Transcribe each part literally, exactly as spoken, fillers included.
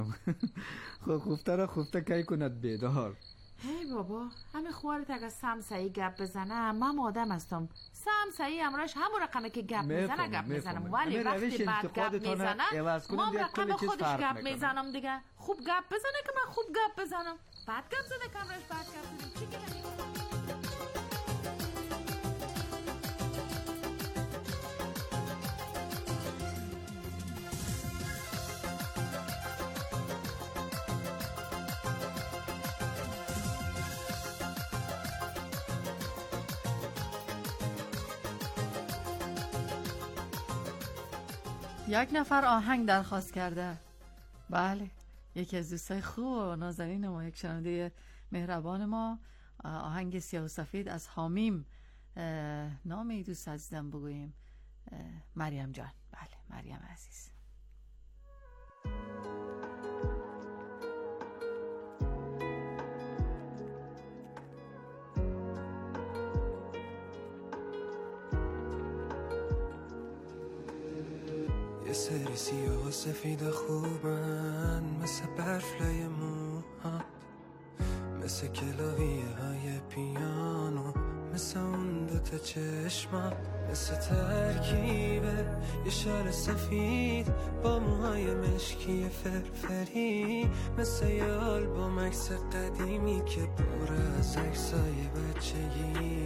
خب خوفته را خوفته کی کند بیدار. هی بابا همه خوارت اگه سمسایی گپ بزنم من آدم هستم. سمسایی امراش همون رقمه که گپ میزنه گپ میزنم، ولی وقتی بعد گپ میزنم ما رقم خودش گپ میزنم دیگه. خوب گپ بزنه که من خوب گپ بزنم، بعد گپ زنه که امراش بعد گپ بزنم. چی کنم؟ یک نفر آهنگ درخواست کرده. بله، یکی از دوستای خوب و نازنین ما، یک شنونده مهربان ما، آهنگ سیاه و سفید از حامیم. نام ای دوست عزیزم بگوییم؟ مریم جان. بله مریم عزیز. یه سری سیاه و سفید خوبن، مثل برف لای موها، مثل کلاویه های پیانو، مثل اون دوتا چشما، مثل ترکیبه یه شال سفید با موهای مشکی فرفری، مثل یه آلبوم عکس قدیمی که پر از عکسای بچگی.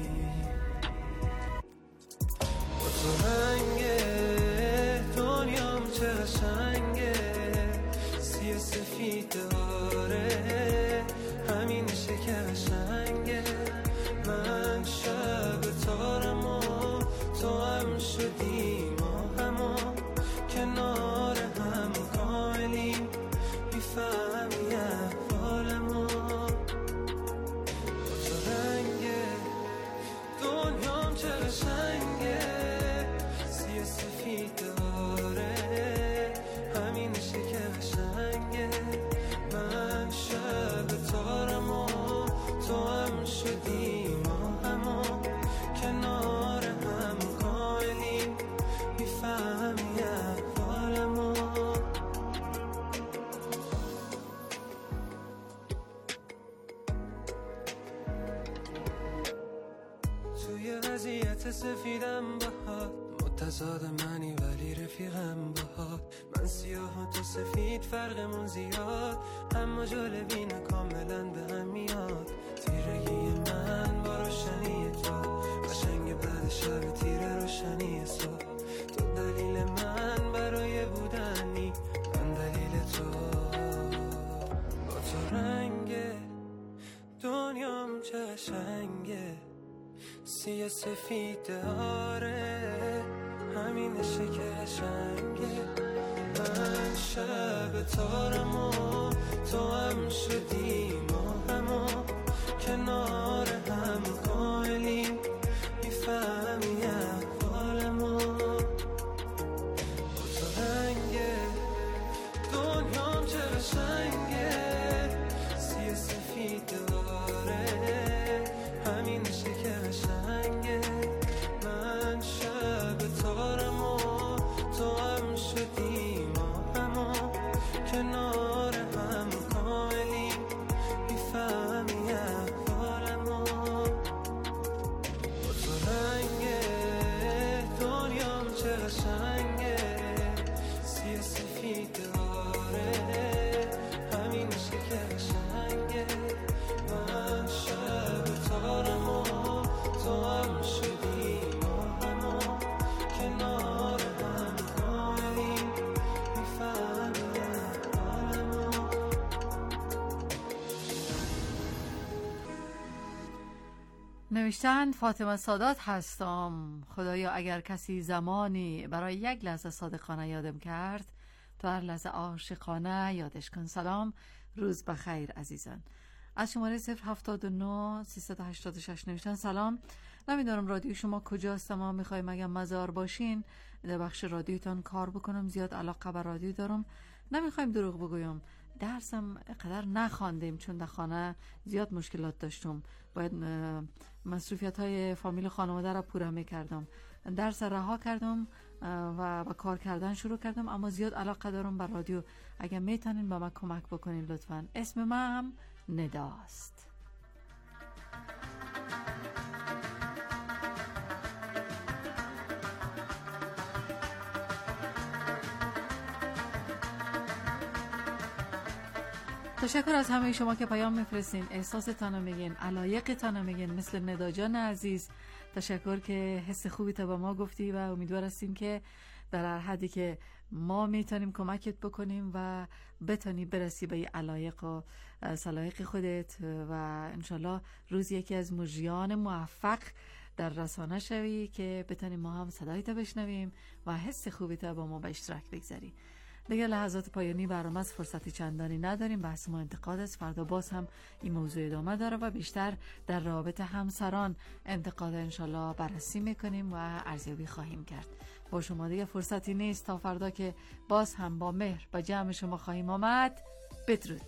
با تو رنگه دنیام چه قشنگه، سیاه سفید داره همینشه که قشنگه. من شب تارم و تو هم شدیم و همو کنار هم کاملیم، بیفهمی احوالمو. با تو رنگه دنیام چه قشنگه، سیاه سفید داره همینشه که قشنگه. من شب تارم و تو هم شدیم و همو کنار هم کاملیم، بیفهمی احوالمو. توی وضعیت سفیدم باهات، متضاد منی ولی رفیقم باهات. من سیاه و تو سفید فرقمون زیاد، اما جالبی نه کاملا به هم میاد. تیرگی من با روشنی تو، قشنگ بعد شب تیره روشنی صبح. تو دلیل من برای بودنی، من دلیل تو. با تو رنگه دنیام چه قشنگه، سیاه سفید داره همینشه که قشنگه. من شب تارم و تو هم شدیم و همو کنار هم کاملیم، بیفهمی احوالمو. با تو رنگه دنیام چه قشنگه، سیاه سفید داره همینشه که قشنگه. من شب تارم و تو هم شدیم و همو کنار هم کاملیم، بیفهمی احوالمو. با تو رنگه دنیام چه قشنگه، سیاه سفید داره همینشه که قشنگه. من شب تارم و تو هم شدیم و همو کنار هم کاملیم، بیفهمی احوالمو. نوشتن فاطمه سادات هستم. خدایا اگر کسی زمانی برای یک لحظه صادقانه یادم کرد، تو هر لحظه عاشقانه یادش کن. سلام، روز بخیر عزیزان. از شماره صفر هفتاد و نه سیصد و هشتاد و شش نوشتن سلام، نمیدارم رادیو شما کجاست، ما میخوایم اگه مزار باشین در بخش رادیوتان کار بکنم، زیاد علاقه به رادیو دارم، نمیخوایم دروغ بگویم. درسم قدر نخواندیم چون در خانه زیاد مشکلات داشتم، باید مصروفیت های فامیل خانواده را پوره میکردم. درس رها کردم و با کار کردن شروع کردم، اما زیاد علاقه دارم به رادیو. اگر میتونین با من کمک بکنین لطفاً. اسم من هم نداست. تشکر از همه شما که پیام میفرستین، احساستان رو میگین، علایقتان رو میگین، مثل ندا جان عزیز. تشکر که حس خوبی تا با ما گفتی و امیدوار هستیم که در هر حدی که ما میتونیم کمکت بکنیم و بتونی برسی به علایق و سلایق خودت و انشالله روز یکی از مجریان موفق در رسانه شوی که بتونیم ما هم صدایت بشنویم و حس خوبی تا با ما به اشتراک بگذاری. دیگه لحظات پایانی برنامه از فرصتی چندانی نداریم. بحث ما انتقاد است. فردا باز هم این موضوع ادامه داره و بیشتر در رابطه همسران انتقاد انشالله بررسی میکنیم و ارزیابی خواهیم کرد. با شما دیگه فرصتی نیست تا فردا که باز هم با مهر با جمع شما خواهیم آمد. بدرود.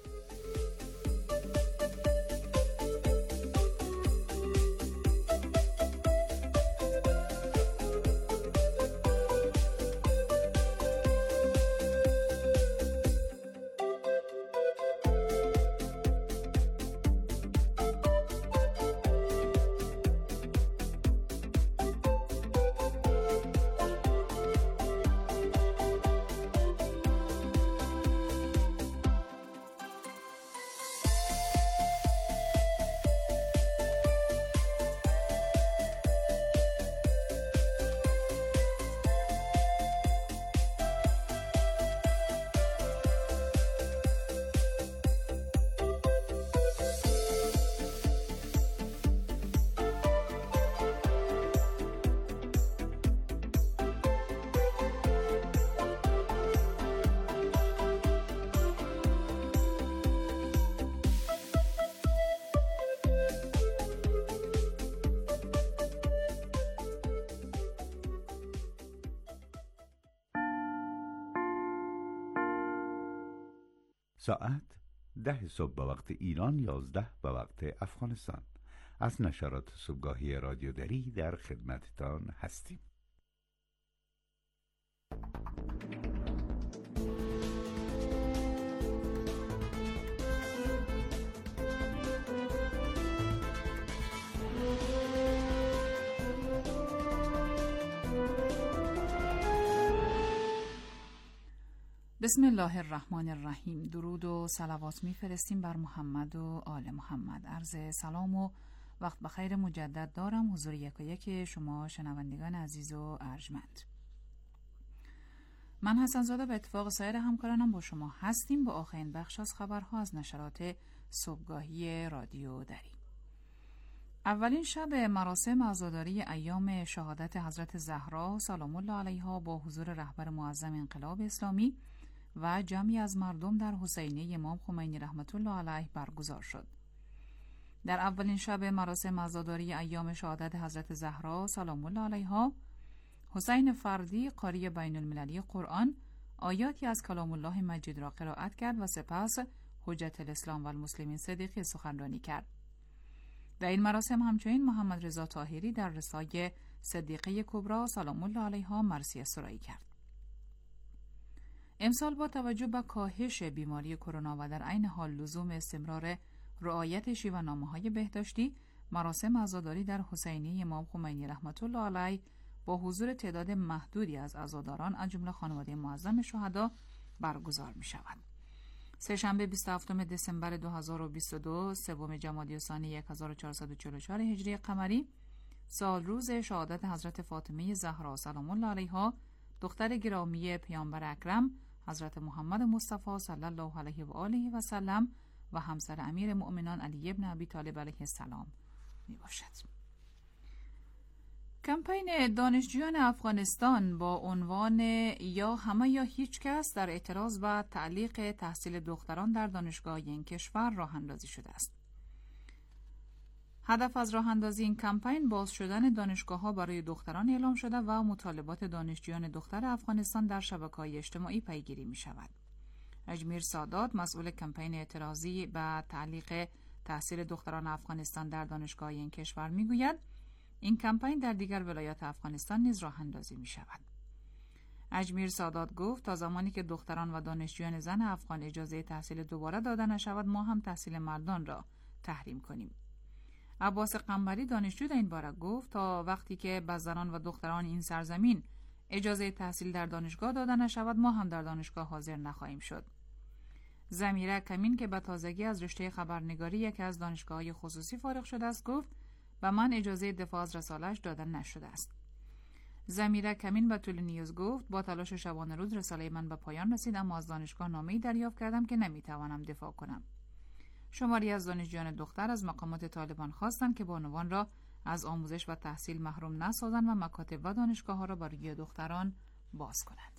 ساعت ده صبح به وقت ایران، یازده به وقت افغانستان. از نشرات صبحگاهی رادیو دری در خدمتتان هستیم. بسم الله الرحمن الرحیم. درود و صلوات میفرستیم بر محمد و آل محمد. عرض سلام و وقت بخیر مجدد دارم حضور یک و یک شما شنوندگان عزیز و ارجمند. من حسن زاده به اتفاق سایر همکارانم با شما هستیم با آخرین بخش از خبرها از نشرات صبحگاهی رادیو دری. اولین شب مراسم عزاداری ایام شهادت حضرت زهرا سلام الله علیها با حضور رهبر معظم انقلاب اسلامی و جمعی از مردم در حسینیه امام خمینی رحمت الله علیه برگزار شد. در اولین شب مراسم عزاداری ایام شهادت حضرت زهرا سلام الله علیها، حسین فردی قاری بین المللی قرآن آیاتی از کلام الله مجید را قرائت کرد و سپس حجت الاسلام و المسلمین صدیقی سخنرانی کرد. در این مراسم همچنین محمد رضا طاهری در رسای صدیقه کبرا سلام الله علیها مرثیه سرایی کرد. امسال با توجه به کاهش بیماری کرونا و در عین حال لزوم استمرار رعایت شیوه‌نامه‌های بهداشتی، مراسم عزاداری در حسینیه امام خمینی رحمت الله علیه با حضور تعداد محدودی از عزاداران از جمله خانواده معظم شهدا برگزار می شود. سه‌شنبه بیست و هفتم دسامبر دو هزار و بیست و دو، سوم جمادی الثانی هزار و چهارصد و چهل و چهار هجری قمری، سال روز شهادت حضرت فاطمه زهرا سلام الله علیها، دختر گرامی پیامبر اکرم حضرت محمد مصطفی صلی الله علیه و آله و سلم و همسر امیر مؤمنان علی ابن ابی طالب علیه السلام می باشد. کمپین دانشجویان افغانستان با عنوان یا همه یا هیچ کس در اعتراض به تعلیق تحصیل دختران در دانشگاه این کشور راه اندازی شده است. هدف از راه اندازی این کمپین باز شدن دانشگاه‌ها برای دختران اعلام شده و مطالبات دانشجویان دختر افغانستان در شبکه‌های اجتماعی پیگیری می شود. اجمیر سادات، مسئول کمپین اعتراضی به تعلیق تحصیل دختران افغانستان در دانشگاه این کشور، می گوید این کمپین در دیگر ولایات افغانستان نیز راه اندازی می شود. اجمیر سادات گفت تا زمانی که دختران و دانشجویان زن افغان اجازه تحصیل دوباره داده نشود ما هم تحصیل مردان را تحریم کنیم. عباس قنبری دانشجو در این باره گفت تا وقتی که به زنان و دختران این سرزمین اجازه تحصیل در دانشگاه داده نشود ما هم در دانشگاه حاضر نخواهیم شد. زمیره کمین که به تازگی از رشته خبرنگاری یکی از دانشگاه‌های خصوصی فارغ شده است گفت به من اجازه دفاع از رساله‌اش داده نشده است. زمیره کمین به طول نیوز گفت با تلاش شبانه روز رساله من به پایان رسید اما از دانشگاه نامه‌ای دریافت کردم که نمیتوانم دفاع کنم. شماری از دانشجویان دختر از مقامات طالبان خواستند که بانوان را از آموزش و تحصیل محروم نسازند و مکاتب و دانشگاه‌ها را برای دختران باز کنند.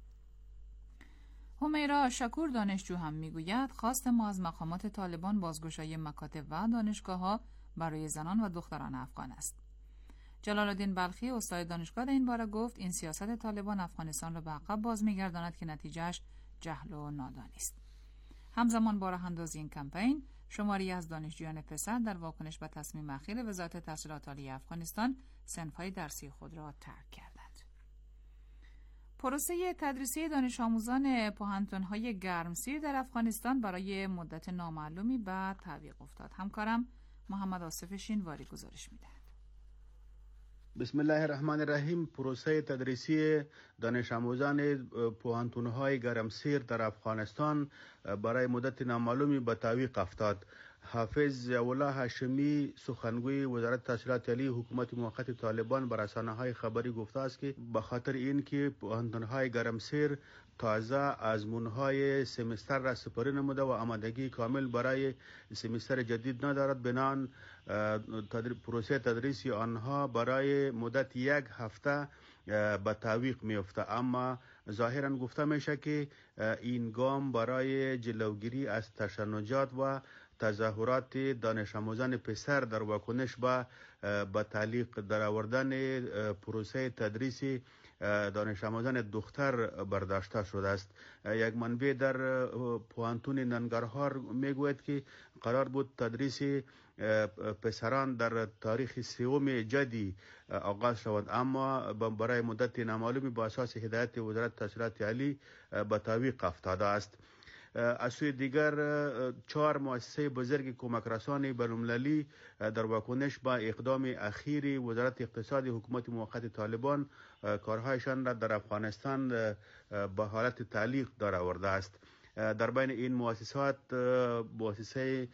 همیرا شکور دانشجو هم میگوید خواست ما از مقامات طالبان بازگشایی مکاتب و دانشگاه‌ها برای زنان و دختران افغان است. جلال الدین بلخی استاد دانشگاه در این باره گفت این سیاست طالبان افغانستان را به عقب باز می‌گرداند که نتیجهش جهل و نادانی است. همزمان با راه‌اندازی این کمپین شماری از دانشجویان پسر در واکنش به تصمیم اخیر وزارت تحصیلات عالی افغانستان صنف‌های درسی خود را ترک کردند. پروسه تدریسی دانش آموزان پوهنتون‌های گرمسیر در افغانستان برای مدت نامعلومی به تعویق افتاد. همکارم محمد آصف شینواری گزارش می‌دهد. بسم الله الرحمن الرحیم. پروسه تدریسی دانش آموزان پوهنتون‌های گرمسیر در افغانستان برای مدت نامعلومی به تعویق افتاد. حافظ ضیاءالله هاشمی سخنگوی وزارت تحصیلات عالی حکومت موقت طالبان بر رسانه‌های خبری گفته است که به خاطر اینکه پوهنتون‌های گرمسیر تازه آزمون‌های سمستر را سپری نموده و آمادگی کامل برای سمستر جدید ندارد، بنابراین پروسه تدریسی آنها برای مدت یک هفته به تعویق می‌افته. اما ظاهراً گفته میشه که این گام برای جلوگیری از تشنجات و تظاهرات دانش آموزان پسر در واکنش به به تعلیق در آوردن پروسه تدریسی دانش آموزان دختر برداشته شده است. یک منبع در پوهنتون ننگرهار میگوید که قرار بود تدریس پسران در تاریخ سوم جدی آغاز شود، اما برای مدت نامعلومی با اساس هدایت وزارت تحصیلات عالی به تعویق افتاده است. از سوی دیگر چهار مؤسسه بزرگ کمک رسانی بین‌المللی در واکنش به اقدام اخیر وزارت اقتصاد حکومت موقت طالبان کارهایشان را در افغانستان به حالت تعلیق در آورده است. در بین این مؤسسات مؤسسه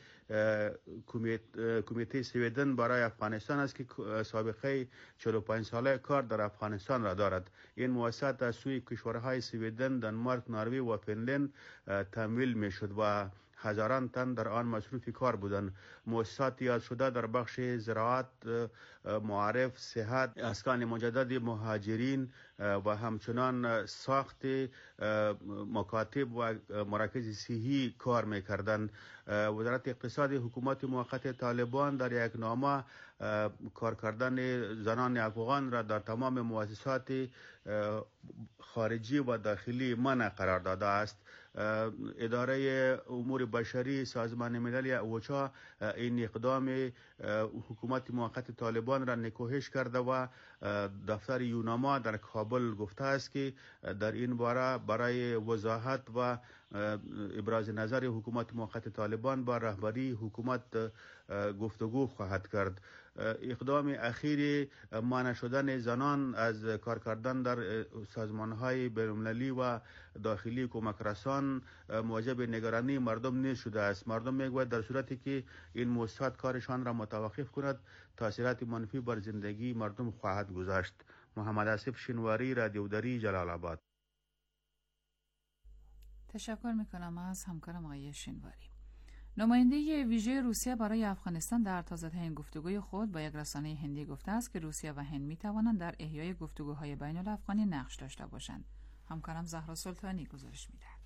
کمیته سویدن برای افغانستان است که سابقه چهل و پنج ساله کار در افغانستان را دارد. این مؤسسات از سوی کشورهای سویدن، دانمارک، نروژ و فنلند تمویل می شد و هزاران تن در آن مصروف کار بودند. مؤسسات یاد شده در بخش زراعت، معارف، صحت، اسکان مجدد مهاجرین و همچنان ساخت مکاتب و مراکز صحی کار می‌کردند. وزارت اقتصاد حکومت موقت طالبان در یک نامه کار کردن زنان افغان را در تمام مؤسسات خارجی و داخلی منع قرار داده است. اداره امور بشری سازمان ملل اوچا این اقدام حکومت موقت طالبان را نکوهش کرده و دفتر یوناما در کابل گفته است که در این باره برای وضاحت و ابراز نظر حکومت موقت طالبان با رهبری حکومت گفتگو خواهد کرد. اقدام اخیر مانع شدن زنان از کار کردن در سازمان‌های بین‌المللی و داخلی کمک رسان موجب نگرانی مردم نیز شده است. مردم میگوید در صورتی که این مؤسسات کارشان را متوقف کند تاثیرات منفی بر زندگی مردم خواهد گذاشت. محمد آصف شینواری، رادیو دری، جلال آباد. تشکر میکنم از همکارم آقای شینواری. نماینده ویژه روسیه برای افغانستان در تازه‌ترین گفتگوی خود با یک رسانه هندی گفته است که روسیه و هند می‌توانند در احیای گفتگوهای بین الافغانی نقش داشته باشند. همکارم زهرا سلطانی گزارش می‌دهد.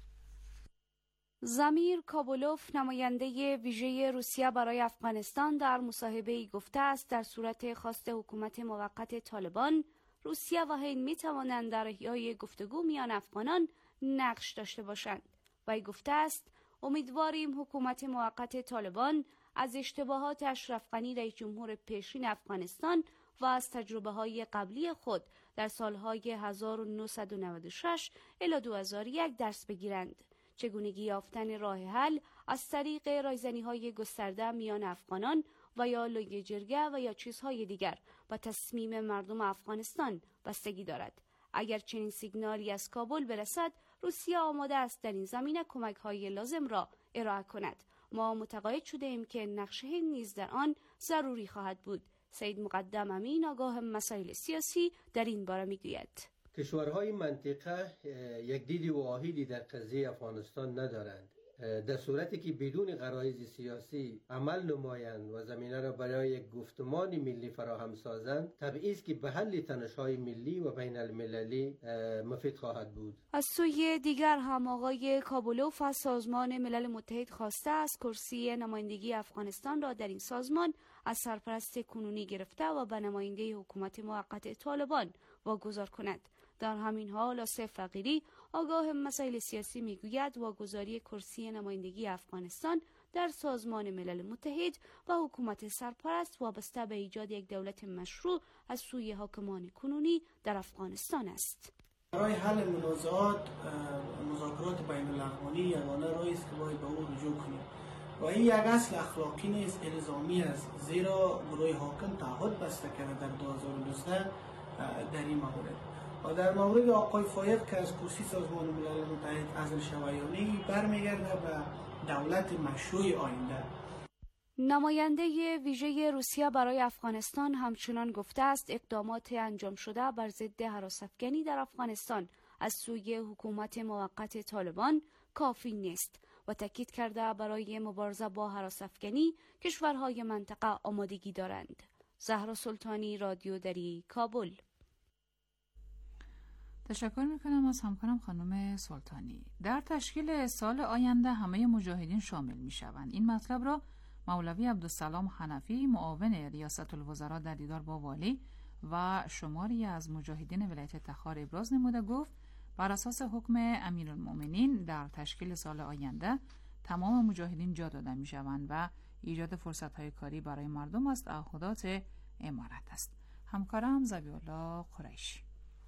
زمیر کابولوف نماینده ویژه روسیه برای افغانستان در مصاحبه‌ای گفته است در صورت خواست حکومت موقت طالبان روسیه و هند می‌توانند در احیای گفتگو میان افغانان نقش داشته باشند. وی گفته است امیدواریم حکومت موقت طالبان از اشتباهات اشرف غنی رئیس جمهور پیشین افغانستان و از تجربه های قبلی خود در سالهای هزار و نهصد و نود و شش الی دو هزار و یک درس بگیرند. چگونگی یافتن راه حل از طریق رایزنی های گسترده میان افغانان و یا لوی جرگه و یا چیزهای دیگر و تصمیم مردم افغانستان بستگی دارد. اگر چنین سیگنالی از کابل برسد، روسیه آماده است در این زمینه کمک های لازم را ارائه کند. ما متقاعد شده ایم که نقشه نیز در آن ضروری خواهد بود. سید مقدم امین آگاه مسائل سیاسی در این باره میگوید: کشورهای منطقه یک دید واحدی در قضیه افغانستان ندارند. در صورتی که بدون غرایز سیاسی عمل نمایند و زمینه را برای یک گفتمان ملی فراهم سازند، طبیعی است که به حل تنش‌های ملی و بین المللی مفید خواهد بود. از سوی دیگر هم آقای کابولوف از سازمان ملل متحد خواسته است کرسی نمایندگی افغانستان را در این سازمان از سرپرست کنونی گرفته و به نماینده حکومت موقت طالبان واگذار کند. در همین حال آصف فقیری آگاه مسائل سیاسی میگوید واگذاری کرسی نمایندگی افغانستان در سازمان ملل متحد و حکومت سرپرست وابسته به ایجاد یک دولت مشروع از سوی حاکمان کنونی در افغانستان است. برای حل منازعات مذاکرات بین الاقوانی یگانه راهی است که باید به او رجوع کنیم و این یک اصل اخلاقی نیست، الزامی است، زیرا گروه حاکم تعهد بسته کرده در دو هزار و نوزده در این مورد. و در مورد آقای فایق که از کرسی سازمان ملل متحد عزل شویانی برمیگرده به دولت مشروع آینده. نماینده ویژه روسیه برای افغانستان همچنان گفته است اقدامات انجام شده بر ضد هراس‌افکنی در افغانستان از سوی حکومت موقت طالبان کافی نیست و تاکید کرده برای مبارزه با هراس‌افکنی کشورهای منطقه آمادگی دارند. زهرا سلطانی، رادیو دری، کابل. تشکر میکنم از همکارم خانم سلطانی. در تشکیل سال آینده همه مجاهدین شامل میشوند. این مطلب را مولوی عبدالسلام حنفی معاون ریاست الوزراء در دیدار با والی و شماری از مجاهدین ولایت تخار ابراز نموده. گفت بر اساس حکم امیرالمؤمنین در تشکیل سال آینده تمام مجاهدین جا داده میشوند و ایجاد فرصت‌های کاری برای مردم از تعهدات امارت است. همکارم ذبیح‌الله قریشی.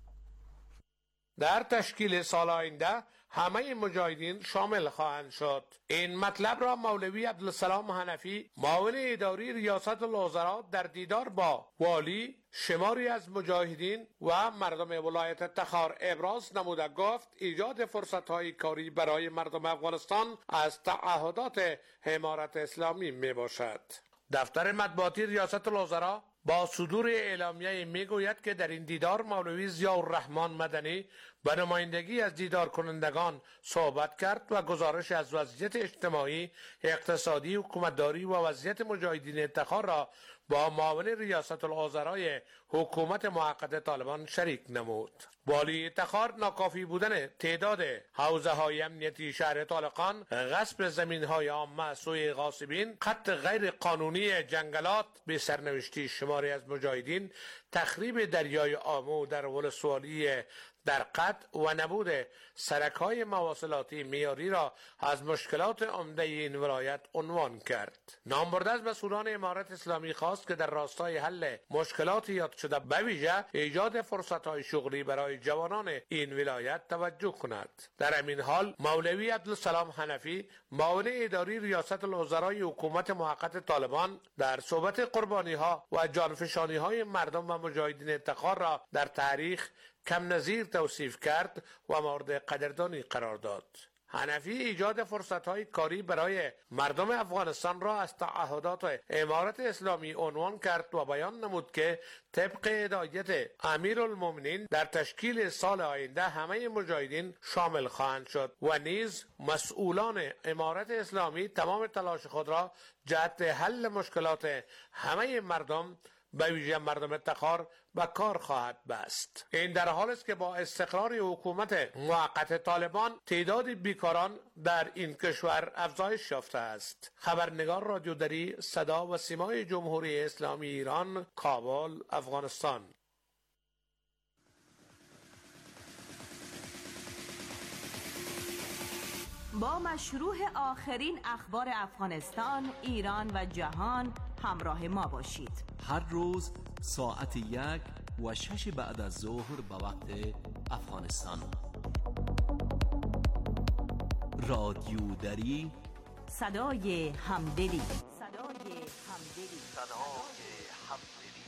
در تشکیل سال آینده همه مجاهدین شامل خواهند شد. این مطلب را مولوی عبدالسلام حنفی معاون اداری ریاست الوزراء در دیدار با والی شماری از مجاهدین و مردم ولایت تخار ابراز نموده. گفت ایجاد فرصت‌های کاری برای مردم افغانستان از تعهدات امارت اسلامی می باشد. دفتر مطبوعاتی ریاست الوزراء با صدور اعلامیه میگوید که در این دیدار مولوی ضیاءالرحمن مدنی به نمایندگی از دیدار کنندگان صحبت کرد و گزارش از وضعیت اجتماعی، اقتصادی، حکومتداری و وضعیت مجاهدین تخار را با معاون ریاست الوزراء حکومت موقت طالبان شریک نمود. والی تخار ناکافی بودن تعداد حوزه های امنیتی شهر طالقان، غصب زمین های عامه سوی غاصبین، قطع غیر قانونی جنگلات به سرنوشتی شماری از مجاهدین، تخریب دریای آمو در ولسوالی در قطع و نبود سرک‌های مواصلاتی معیاری را از مشکلات عمده این ولایت عنوان کرد. نامبرده از مسئولان امارت اسلامی خواست که در راستای حل مشکلات یاد شده به ویژه ایجاد فرصت‌های شغلی برای جوانان این ولایت توجه کند. در همین حال مولوی عبدالسلام حنفی معاون اداری ریاست الوزراء حکومت موقت طالبان در صحبت قربانی‌ها و جانفشانی‌های مردم و مجاهدین تخار را در تاریخ کم نظیر توصیف کرد و مورد قدردانی قرار داد. حنفی ایجاد فرصت‌های کاری برای مردم افغانستان را از تعهدات امارت اسلامی عنوان کرد و بیان نمود که طبق هدایت امیرالمؤمنین در تشکیل سال آینده همه مجاهدین شامل خواهند شد و نیز مسئولان امارت اسلامی تمام تلاش خود را جهت حل مشکلات همه مردم به ویژه مردم تخار به کار خواهد بست. این در حال است که با استقرار حکومت موقت طالبان تعداد بیکاران در این کشور افزایش یافته است. خبرنگار رادیو دری صدا و سیمای جمهوری اسلامی ایران، کابل، افغانستان. با مشروع آخرین اخبار افغانستان، ایران و جهان همراه ما باشید. هر روز ساعت یک و شش بعد از ظهر به وقت افغانستان. رادیو دری، صدای همدلی. صدای همدلی. صدای همدلی.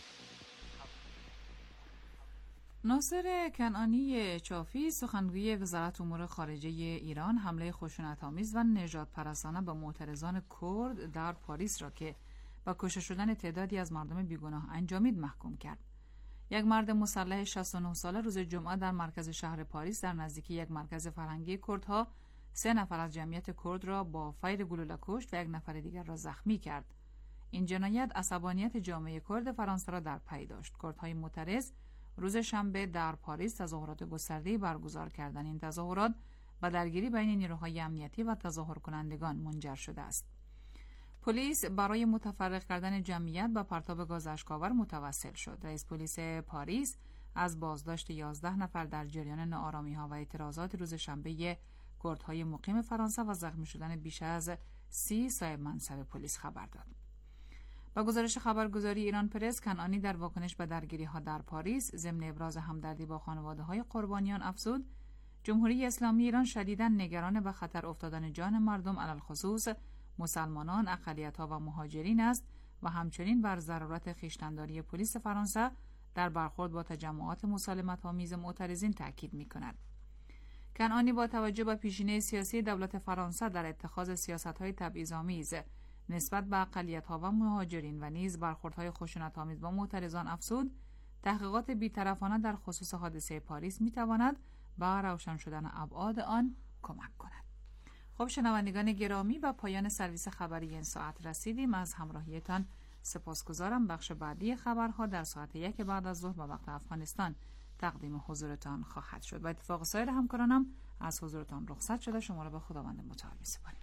ناصر کنعانی چافی، سخنگوی وزارت امور خارجه ایران، حمله خشونت‌آمیز و نژاد پرستانه به معترضان کرد در پاریس را که با کشته شدن تعدادی از مردم بیگناه انجامید محکوم کرد. یک مرد مسلح شصت و نه ساله روز جمعه در مرکز شهر پاریس در نزدیکی یک مرکز فرهنگی کردها سه نفر از جمعیت کرد را با فیر گلوله کشت و یک نفر دیگر را زخمی کرد. این جنایت عصبانیت جامعه کرد فرانسه را در پی داشت. کردهای معترض روز شنبه در پاریس تظاهرات گسترده‌ای برگزار کردند. این تظاهرات به درگیری بین نیروهای امنیتی و تظاهر کنندگان منجر شده است. پلیس برای متفرق کردن جمعیت به پرتاب گاز اشک‌آور متوسل شد. رئیس پلیس پاریس از بازداشت یازده نفر در جریان ناآرامی‌ها و اعتراضات روز شنبه کردهای مقیم فرانسه و زخمی شدن بیش از سی صاحب منصب پلیس خبر داد. با گزارش خبرگزاری ایران پرس، کنعانی در واکنش به درگیری‌ها در پاریس ضمن ابراز همدردی با خانواده‌های قربانیان افزود: جمهوری اسلامی ایران شدیداً نگران به خطر افتادن جان مردم، علل خصوص مسلمانان، اقلیت‌ها و مهاجرین است و همچنین بر ضرورت خویشتن‌داری پلیس فرانسه در برخورد با تجمعات مسالمت‌آمیز معترضین تاکید می‌کند. کنعانی با توجه به پیشینه سیاسی دولت فرانسه در اتخاذ سیاست‌های تبعیض‌آمیز نسبت به اقلیت‌ها و مهاجرین و نیز برخوردهای خشونت‌آمیز با معترضان افزود: تحقیقات بی‌طرفانه در خصوص حادثه پاریس می‌تواند به روشن شدن ابعاد آن کمک کند. خب شنوندگان گرامی، به پایان سرویس خبری این ساعت رسیدیم. از همراهیتان سپاسگزارم. بخش بعدی خبرها در ساعت یک بعد از ظهر به وقت افغانستان تقدیم حضورتان خواهد شد. با اتفاق سایر همکارانم از حضورتان رخصت شده. شما را به خداوند متعال می‌سپاریم.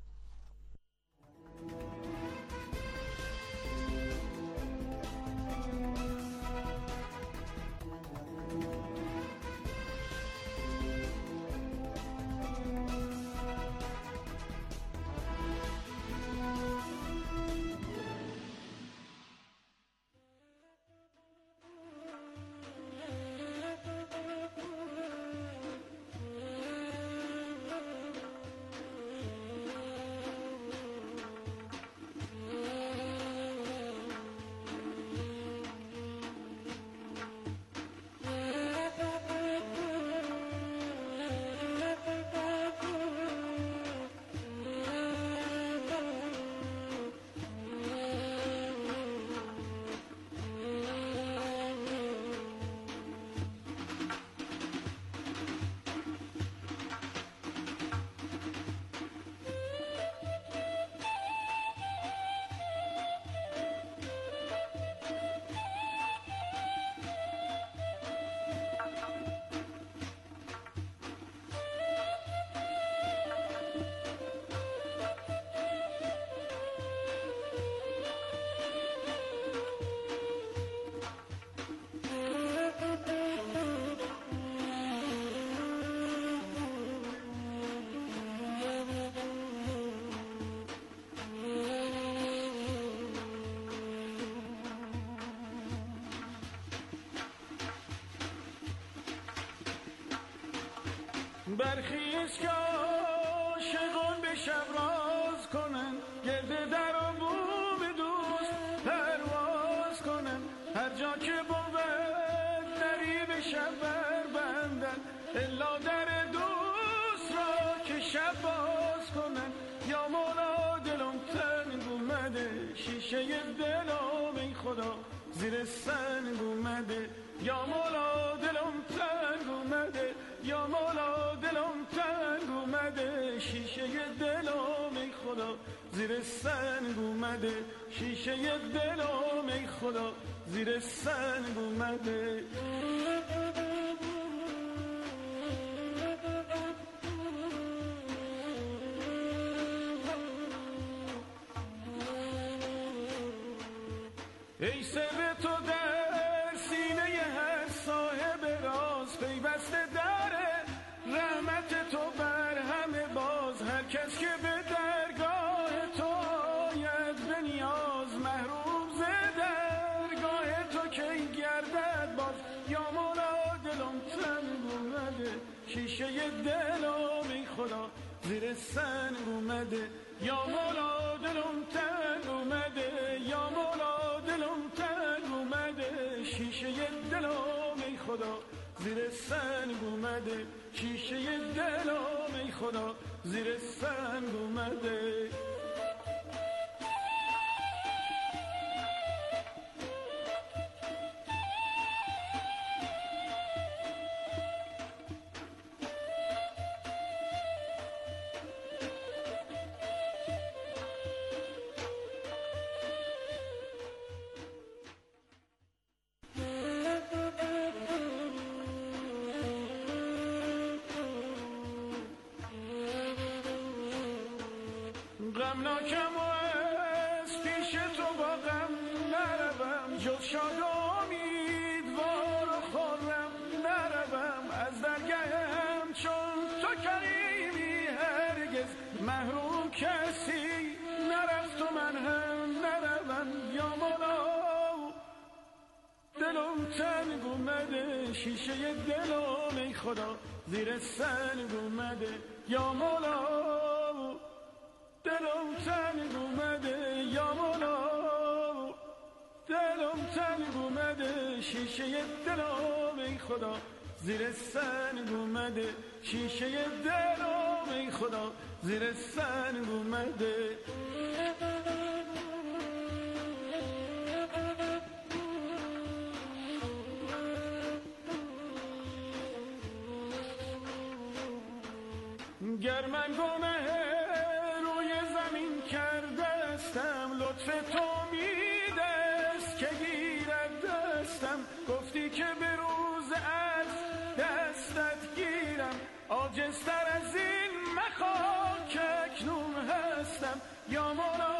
برخیز که عاشقان به شب راز کنن، گرد در و بوم دوست پرواز کنن، هر جا که بود دری به شب بربندن، الا در دوست را که شب باز کنن. یا مولا دلم تنگ اومده، شیشه دلم ای خدا زیر سنگ اومده. یا مولا دلم تنگ اومده، یا مولا دلم تنگ اومده، شیشه دلم ای خدا زیر سنگ اومده، شیشه دلم ای خدا زیر سنگ اومده. ای سر تو در سینه هر صاحب راز، پیوسته داره رحمت تو بر همه باز. هر کس که به درگاه تو آید به نیاز محروم شیشه دلم ای خدا زیر سنگ اومده، یا مولا دلم تنگ اومده، یا مولا دلم تنگ اومده، شیشه دلم ای خدا زیر سنگ اومده، شیشه دلم ای خدا زیر سنگ اومده. غمناکم و از پیش تو با غم نروم، جز شاد و امیدوار و خرم نروم، از درگهم چون تو کریمی هرگز محروم کسی نرفت و من هم نروم. یا مولا دلم تنگ اومده، شیشه دلم ای خدا زیر سنگ اومده، یا مولا دلم تنگ اومده، یا مولا دلم تنگ اومده، شیشه دلم ای خدا زیر سنگ اومده، شیشه دلم ای خدا زیر سنگ اومده. گر من گناه روی زمین کرده استم، لطف تو میدست که گیرد دستم، گفتی که به روز از دستت گیرم، عاجزتر از این مخواه که اکنون هستم. یا مولا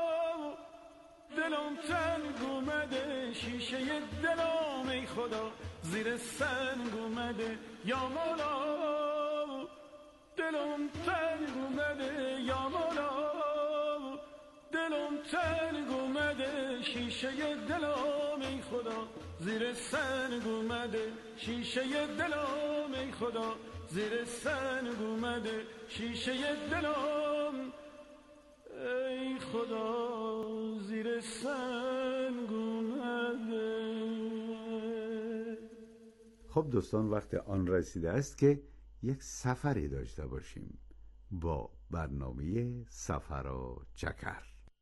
دلم تنگ اومده، شیشه دلم ای خدا زیر سنگ اومده، یا مولا دلم تنگ اومده، یا مولا دلم تنگ اومده، شیشه دلم ای خدا زیر سنگ اومده، شیشه دلم ای خدا زیر سنگ اومده، شیشه دلم ای خدا زیر سنگ اومده. خب دوستان، وقت آن رسیده است که یک سفری داشته باشیم با برنامه سفر و چکر.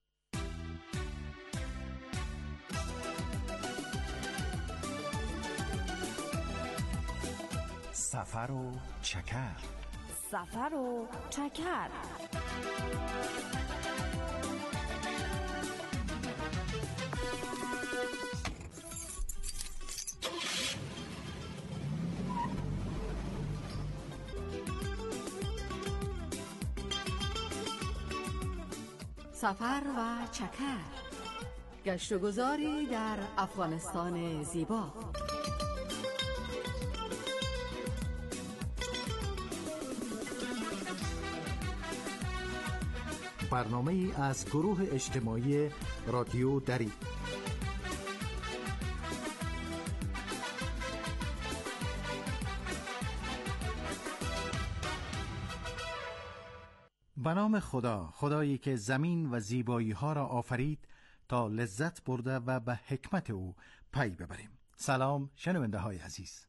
سفر و چکر، سفر و چکر. سفر و چکر، گشت و گذاری در افغانستان زیبا. برنامه ای از گروه اجتماعی رادیو دری. به نام خدا، خدایی که زمین و زیبایی ها را آفرید تا لذت برده و به حکمت او پی ببریم. سلام شنونده های عزیز.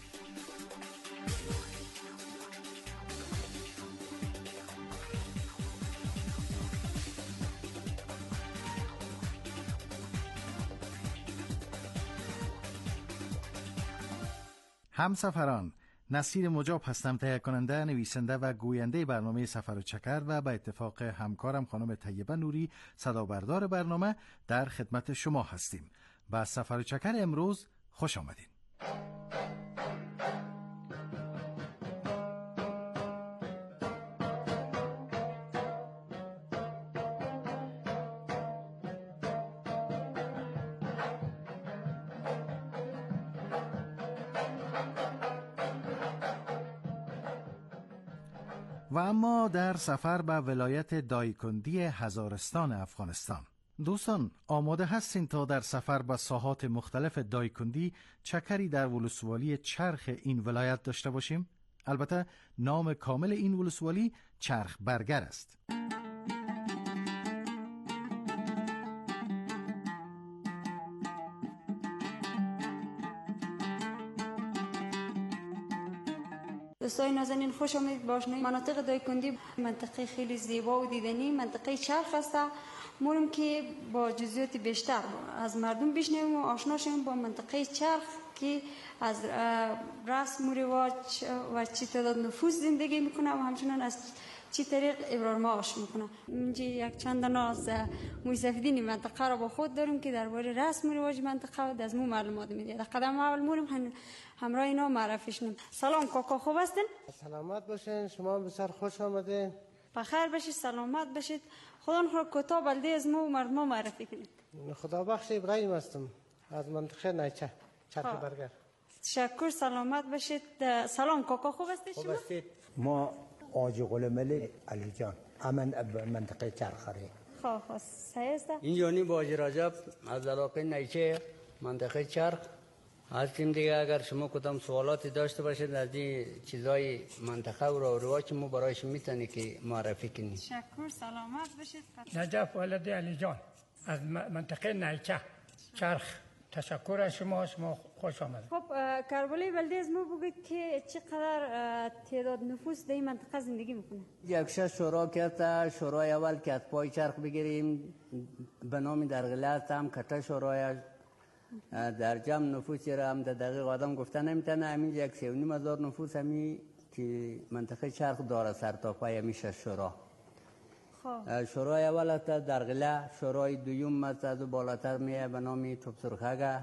همسفران، نصیر مجاب هستم، تهیه کننده، نویسنده و گوینده برنامه سفر و چکر و به اتفاق همکارم خانم طیبه نوری صدابردار برنامه در خدمت شما هستیم. به سفر و چکر امروز خوش آمدین. و اما در سفر به ولایت دایکندی هزارستان افغانستان. دوستان آماده هستین تا در سفر به ساحات مختلف دایکندی چکری در ولسوالی چرخ این ولایت داشته باشیم؟ البته نام کامل این ولسوالی چرخ برگر است. دوستای نازنین خوش آمدید به آشنایی مناطق دایکندی. منطقه خیلی زیبا و دیدنی منطقه چرخ است. مورم که با جزئیات بیشتر از مردم بشنویم و آشنا شویم با منطقه چرخ که از رسم و رواج و چی تعداد نفوس زندگی میکنه و همچنان از چی طریق ابرار معاش میکنه. اینجا یک چند دانه از موسفیدین منطقه را با خود داریم که درباره رسم و رواج منطقه از مو معلومات میده. در قدم اول مورم همراه اینا معرفی شدیم. سلام کاکا، خوب هستین؟ سلامت باشین، شما بسیار خوش آمدین. بخیر باشید، سلامت باشید. خدا نخواد کوتاه بلده از ما و مردم معرفی کنید. خدا بخش ابراهیم هستم از منطقه نیچه چرخ برگر. تشکر، سلامت باشید. سلام کاکا، خوب هستید شما؟ خوب هستید. ما آجی قلمل علی جان امن منطقه چرخری. خواه خواه سایسته. این یونی باجی راجب از علاقه نیچه منطقه چرخ هستیم دیگه. اگر شما کدام سوالاتی داشته باشید از این چیزای منطقه و رواج ما برایش میتونی که معرفی کنید. تشکر، سلامت باشید. نجف ولد علی جان از منطقه نیچه چرخ. تشکر از شما، شما خوش آمدید. خب کربلای بلده از ما بگید که چقدر تعداد نفوس در این منطقه زندگی میکنه؟ یک شش شورا کرده. شورای اول که از پای چرخ بگیریم به نام درغلت هم کتا شورای در جمع نفوسی را هم در دقیق آدم گفته نمیتونه. همین یک سی و نیم هزار نفوس همی که منطقه چرخ داره سر تا پای همی شش شورا. شورای اول است درغله. شورای دویم است از بالاتر میه به نام توپسرخگه.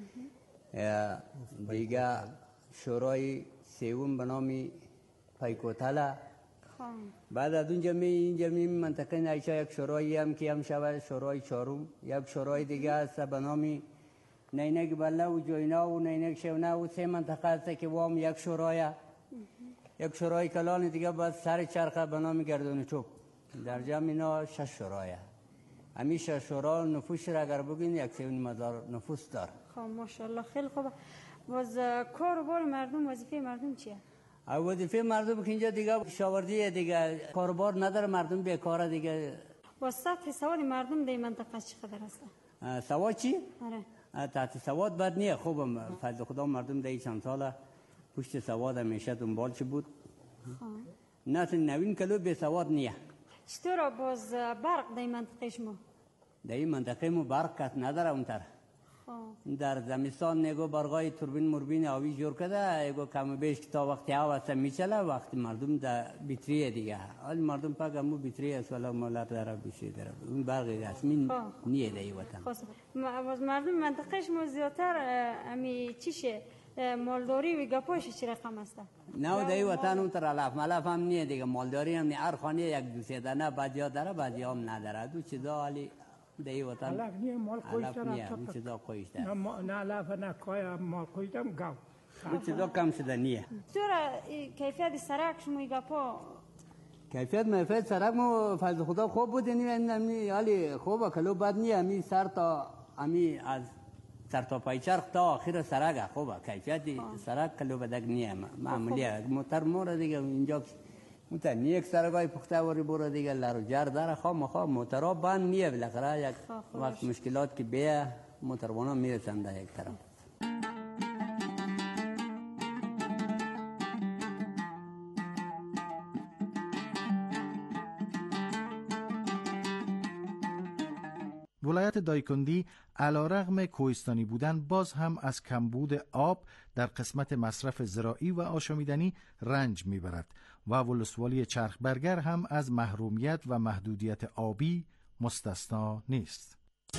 دیگه شورای سوم به نام پیکوتله. بعد از اونجا می اینجا می منطقه نیچه یک شورایی هم که هم شود شورای چهارم. یک شورای دیگه است به نام نینک بله و جوینا و نینک شونه و سه منطقه است که وام یک شورای. یک شورای کلان دیگه بعد سر چرخه به نام گردون چوب. در جمع اینا شش شورایه. همین شش شورا نفوس را اگر بگین یک سی و نیم هزار نفوس دار. خب ماشاءالله خیلی خوبه. باز کار و بار مردم، وظیفه مردم چیه؟ وظیفه مردم که اینجا دیگه شاوردی دیگه کاروبار نداره، مردم بیکاره دیگه. با سطح سواد مردم در منطقه چقدر هست؟ سواد چی؟ آره. تحت سواد بد نیه، خوبم. فضل خدا مردم در چند ساله پشت سواد همیشه دنبال چی بود. نسل نوین کلو بی سواد نیه. چطور باز برق در منطقه شما؟ در این منطقه ما برق کس نداره اونتر. در زمستان نگو برقای توربین مربین آوی جور کده. اگو کم بیش تا وقتی آواسته میچله وقتی مردم در بیتریه دیگه. حالی مردم پاک همو بیتریه است ولی مولار داره بیشی داره. اون برقی رسمی نیه در این وطن. باز مردم منطقه شما زیادتر امی چیشه؟ مالداری و گپاش چی رقم است؟ نه در این وطن اونتر علاف ملاف هم نیه دیگه. مالداری هم نیه. هر خانه یک دو سه دانه بعضیا داره بعضیا هم نداره. دو چیزا حالی در این وطن علاف نیه. مال خویش داره. نیه. اون چیزا خویش داره. نه علاف نه کای مال خویش دارم گاو. اون چیزا کم شده نیه. چرا کیفیت سرک شما گپا؟ کیفیت مفید سرک مو فضل خدا خوب بود. یعنی حالی خوبه کلو بد نیه. امی سر تا امی از سر تا پای چرخ تا آخر سرک خوبه. کیفیت سرک کلو بدک نیه. معمولیه. موتر مور دیگه اینجا موتر نیه یک سرکای پخته وری برو دیگه لرو جر داره. خواه مخواه موترها بند نیه. بالاخره یک وقت مشکلات که بیه موتروانا میرسن در یک طرف. ولایت دایکندی علیرغم کوهستانی بودن باز هم از کمبود آب در قسمت مصرف زراعی و آشامیدنی رنج میبرد و ولسوالی چرخ برگر هم از محرومیت و محدودیت آبی مستثنا نیست.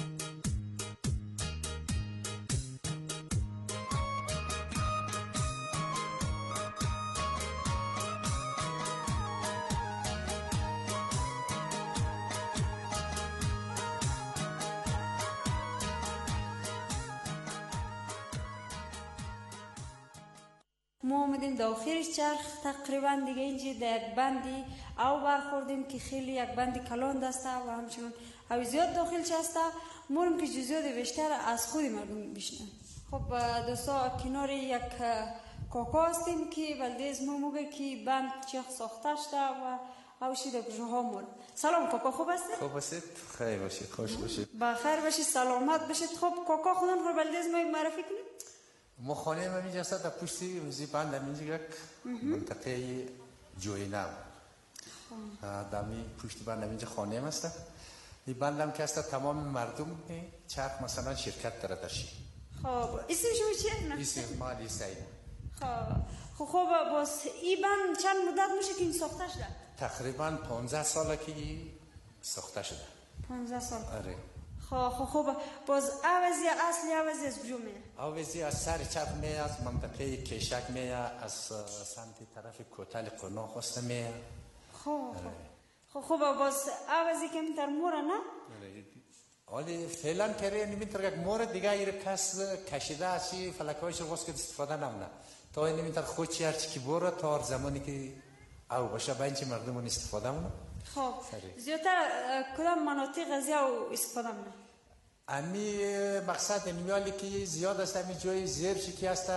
ما آمدیم داخل چرخ تقریبا دیگه اینجا در یک بندی او برخوردیم که خیلی یک بندی کلان دسته و همچنان او زیاد داخل چسته. مورم که جزئیات بیشتر از خود مردم بشنن. خب دوستا کنار یک کاکا هستیم که بلده از ما موگه که بند چه ساخته شده و اوشی در بجوها مور. سلام کاکا، خوب هستید؟ خوب هستید؟ خیر باشید، خوش باشید. بخیر باشید، سلامت باشید. خب کاکا خودتون رو بلده از ما معرفی کنید؟ ما خانه ما اینجا است در پشتی وزی بند اینجا یک منطقه جوینم. دمی پشتی بند اینجا خانه ما است. این بند هم که است تمام مردم چرخ مثلا شرکت داره درشی. خب اسم شما چیه؟ اسم ما علی سعید. خب خب باز این بند چند مدت میشه که این ساخته شده؟ تقریبا پانزده ساله که ساخته شده. پانزده سال. آره. خب خب خب باز عوضی اصلی عوضی از کجا میه؟ عوضی از سر چپ میه، از منطقه کشک میه، از سمت طرف کوتل قنا خواسته میه. خب خب خب باز عوضی که میتر موره نه؟ حالی فعلا کره نمیتر یک مورد دیگه ایر کس کشیده هستی فلکایش رو واسه استفاده نمونه تا این نمیتر خود چی هرچی که بره تا زمانی که او باشه با اینچه مردمون استفاده مونه. خب زیادتر کدام مناطق از او استفاده مونه؟ امی مقصد نمیالی که زیاد است امی جای زیر چی که است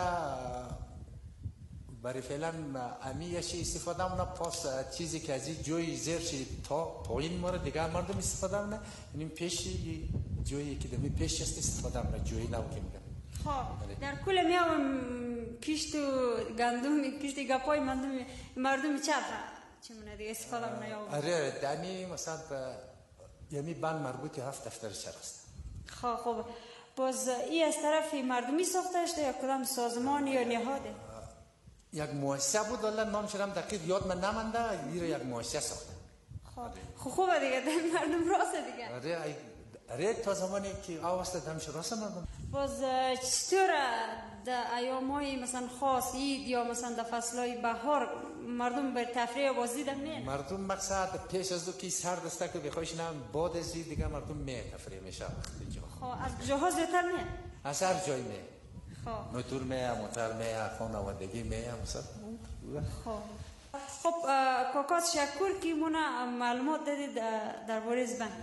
برای فعلا امی یشی استفاده مونه پاس چیزی که از این جای زیر چی تا پایین مورد دیگه مردم استفاده مونه این پیشی جایی که دمی پیش است استفاده مونه جایی نو که میگن. خب در کل میام کشت و گندم کشت گپای مردم مردم چرخه چی مونه دیگه استفاده مونه یا آره دمی مثلا یمی بند مربوطی هفت دفتر چرخ است. خب خب باز این از طرف مردمی ساخته شده یا کدام سازمان یا نهاده؟ یک مؤسسه بود ولی نام شدم دقیق یاد من نمانده میره یک مؤسسه ساخته. خب خوبه دیگه دم مردم راسته دیگه. آره آره تا زمانی که آواسته دمش راسته مردم. باز چطور در ایامای مثلا خاص عید یا مثلا در فصلهای بهار مردم به تفریح بازی دم میان؟ مردم مقصد پیش از دو کی سرد است که بخوایش نم بعد از عید دیگه مردم می تفریح میشه اینجا. خب از کجاها زیادتر میان؟ از هر جای می. خب موتور می، موتور می، خانوادگی می مثلا. خب خب کاکا تشکر که مون معلومات دادید درباره از بند.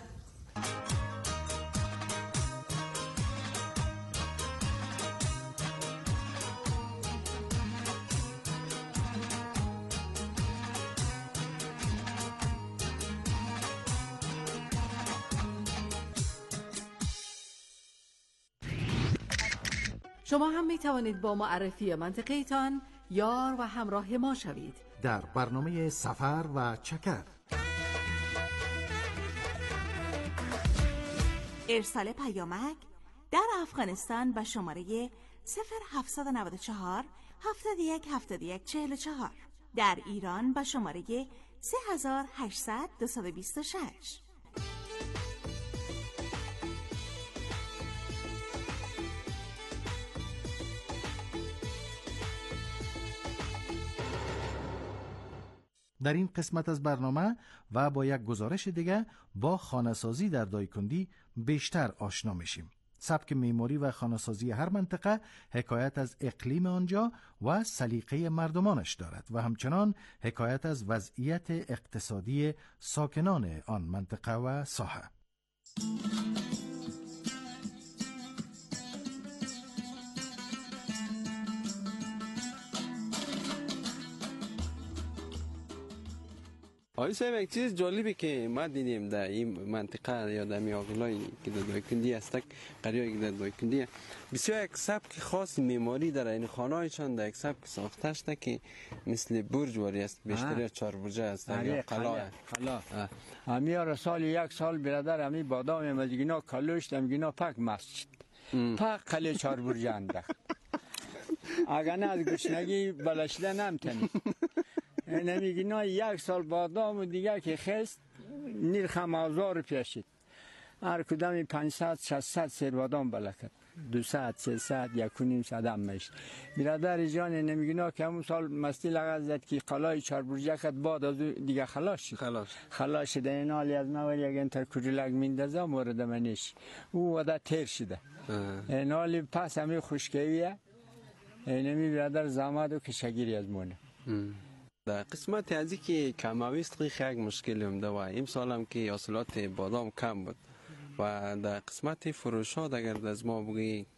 شما هم می توانید با معرفی منطقه تان یار و همراه ما شوید در برنامه سفر و چکر. ارسال پیامک در افغانستان به شماره صفر هفتصد و نود و چهار هفتاد و یک هفتاد و یک چهل و چهار، در ایران به شماره سه هزار و هشتصد دویست و بیست و شش. در این قسمت از برنامه و با یک گزارش دیگه با خانه‌سازی در دایکندی بیشتر آشنا میشیم. سبک معماری و خانه‌سازی هر منطقه حکایت از اقلیم آنجا و سلیقه مردمانش دارد و همچنان حکایت از وضعیت اقتصادی ساکنان آن منطقه و ساحه. آقای صاحب یک چیز جالبی که ما دیدیم در این منطقه یا در میاغلایی که در دایکندی هستک قریایی که در دایکندی بسیار یک سبک خاص معماری داره. این خانه‌هایشان در یک سبک ساخته شده که مثل برج واری است، بیشتر چهار برجه است یا قلعه. قلعه امیار سال یک سال برادر امی بادام مزگینا کلوشت امگینا پک مسجد پک قلعه چهار برجه اندخ اگر نه از گشنگی بلشده نمتنی نمیگی نه یک سال بادام و دیگه که خست نرخ موضوع رو پیشید هر کدامی پانصد ششصد سر بادام بلکت دویست سیصد یک و نیم صد هم میشت. برادر جان نمیگی نه که همون سال مستی لغت زد که قلعه چهار برجه خد بعد از دیگه خلاص شد خلاص خلاص شده. این حالی از نوال یک انتر کجلک میندازه مورد منش او وده تیر شده. این حالی پس همی خوشگویه نمی برادر زامد و کشگیری از مونه. در قسمت ازی که کماویست خیلی یک مشکل هم ده و این سال هم که حاصلات بادام کم بود و در قسمت فروش ها اگر از ما بگی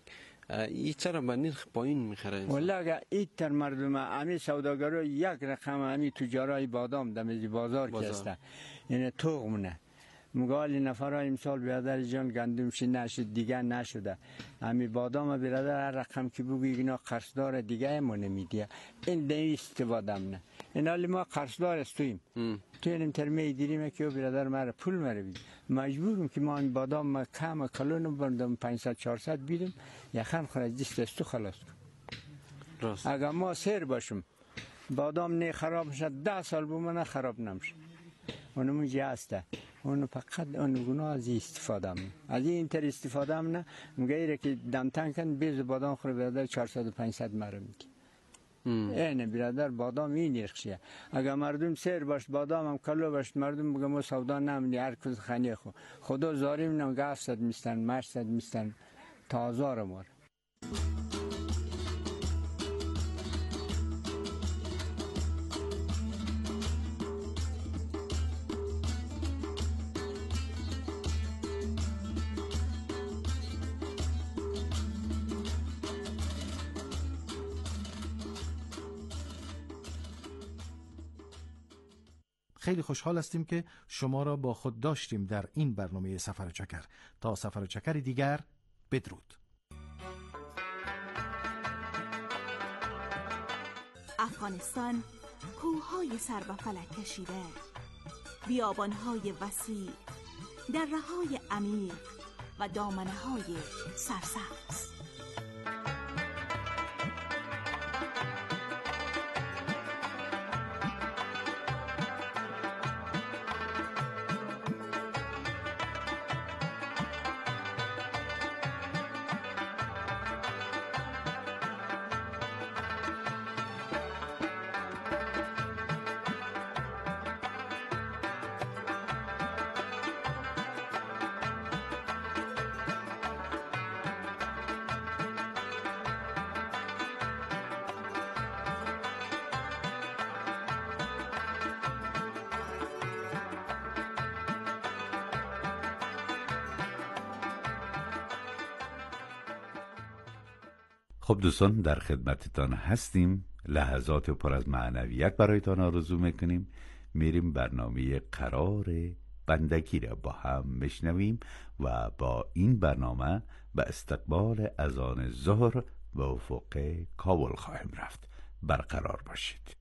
این چرا به نرخ پایین میخره؟ والله اگر ایتر مردم امی سوداگرا یک رقم امی تجارای بادام دمیزی بازار کسته یعنی تغمونه مقال نفرای امسال برادر جان گندمشی نشد دیگه نشده امی بادام برادر هر رقم که بگو اینا قرضدار دیگه ما نمیدیه این دیگه استفاده نه این حالی ما قرضدار استویم تو این ترمیه دیریم که برادر مرا پول مرا بید مجبورم که ما این بادام ما کم کلونم بردم پانصد چهارصد بیدم یخم خورد دیست استو خلاص کن اگر ما سیر باشم بادام نه خراب شد ده سال بومنه خراب نمیشه اونمون جه هسته اونو فقط اون گناه از استفاده هم از این تر استفاده هم نه مگه که دمتن کن بیز بادام خوره برادر چهارصد و پانصد مرا میگی اینه برادر بادام این نرخشه اگر مردم سیر باش بادام هم کلو باش مردم بگه ما سودا نمونی هر کس خانه خو خدا زاریم نم گفت میستن مشت میستن تا هزار مار خیلی خوشحال هستیم که شما را با خود داشتیم در این برنامه سفر چکر. تا سفر چکر دیگر، بدرود. افغانستان کوههای سر به فلک کشیده، بیابانهای وسیع، دره‌های عمیق و دامنه‌های سرسبز. خب دوستان، در خدمتتان هستیم. لحظات پر از معنویت برایتان آرزو میکنیم. میریم برنامه قرار بندگی را با هم میشنویم و با این برنامه به استقبال اذان ظهر به افق کابل خواهیم رفت. برقرار باشید.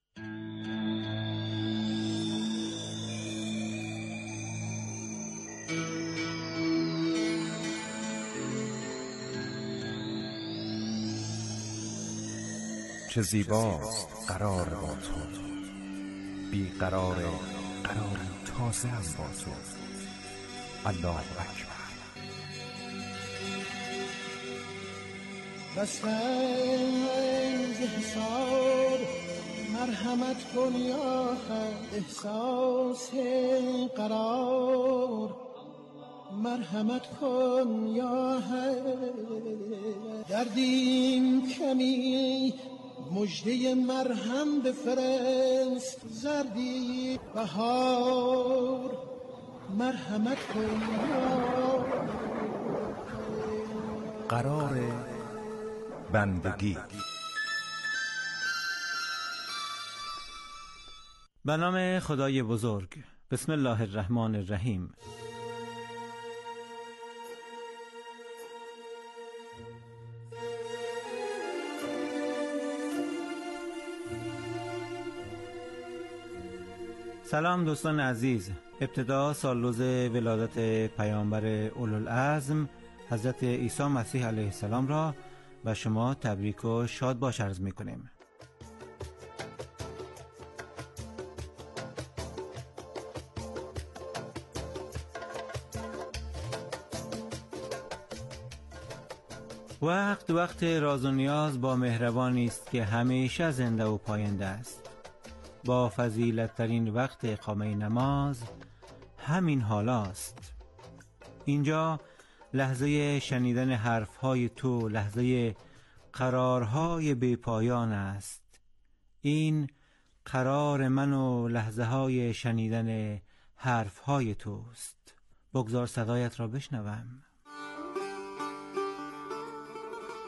چه زیباست قرار با تو، بی قرار قراری تازه هم با تو. الله اکبر. بسنج حساب مرحمت کن یا حق، احساس قرار مرحمت کن یا حق. دردیم کمی مجده مرهم بفرست، زردی بهار مرحمت کن یا قرار بندگی. به نام خدای بزرگ. بسم الله الرحمن الرحیم. سلام دوستان عزیز. ابتدا سالروز ولادت پیامبر اولوالعزم حضرت عیسی مسیح علیه السلام را و شما تبریک و شاد باش عرض می‌کنیم. وقت وقت راز و نیاز با مهربانی است که همیشه زنده و پاینده است. با فضیلت ترین وقت اقامه نماز همین حالاست. اینجا لحظه شنیدن حرفهای تو، لحظه قرارهای بی پایان است. این قرار من و لحظه های شنیدن حرفهای توست. بگذار صدایت را بشنوم.